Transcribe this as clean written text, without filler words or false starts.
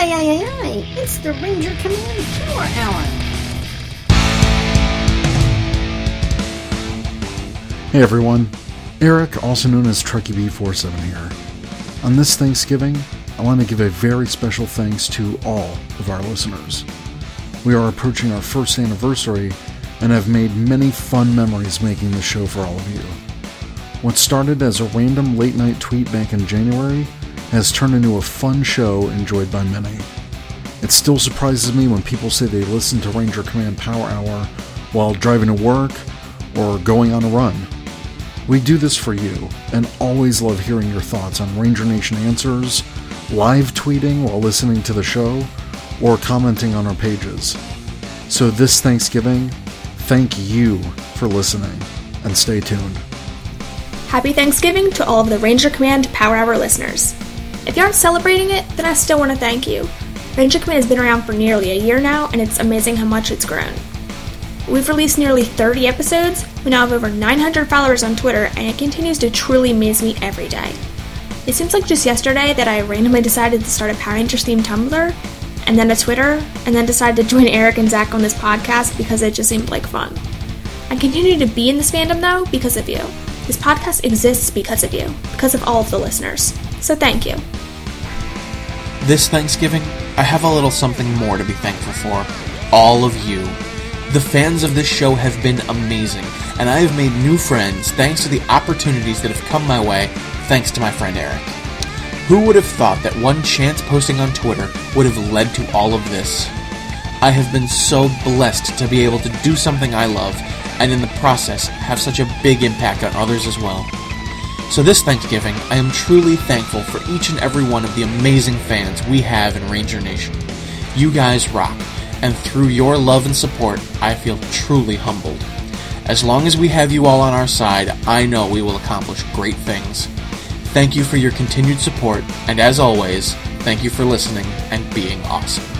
It's the Ranger Command Power Hour. Hey everyone, Eric, also known as Truckee B47 here. On this Thanksgiving, I want to give a very special thanks to all of our listeners. We are approaching our first anniversary and have made many fun memories making the show for all of you. What started as a random late-night tweet back in January has turned into a fun show enjoyed by many. It still surprises me when people say they listen to Ranger Command Power Hour while driving to work or going on a run. We do this for you, and always love hearing your thoughts on Ranger Nation Answers, live tweeting while listening to the show, or commenting on our pages. So this Thanksgiving, thank you for listening, and stay tuned. Happy Thanksgiving to all of the Ranger Command Power Hour listeners. If you aren't celebrating it, then I still want to thank you. Ranger Command has been around for nearly a year now, and it's amazing how much it's grown. We've released nearly 30 episodes, we now have over 900 followers on Twitter, and it continues to truly amaze me every day. It seems like just yesterday that I randomly decided to start a Power Rangers themed Tumblr, and then a Twitter, and then decided to join Eric and Zach on this podcast because it just seemed like fun. I continue to be in this fandom though because of you. This podcast exists because of you, because of all of the listeners. So thank you. This Thanksgiving, I have a little something more to be thankful for. All of you. The fans of this show have been amazing, and I have made new friends thanks to the opportunities that have come my way thanks to my friend Eric. Who would have thought that one chance posting on Twitter would have led to all of this? I have been so blessed to be able to do something I love, and in the process have such a big impact on others as well. So this Thanksgiving, I am truly thankful for each and every one of the amazing fans we have in Ranger Nation. You guys rock, and through your love and support, I feel truly humbled. As long as we have you all on our side, I know we will accomplish great things. Thank you for your continued support, and as always, thank you for listening and being awesome.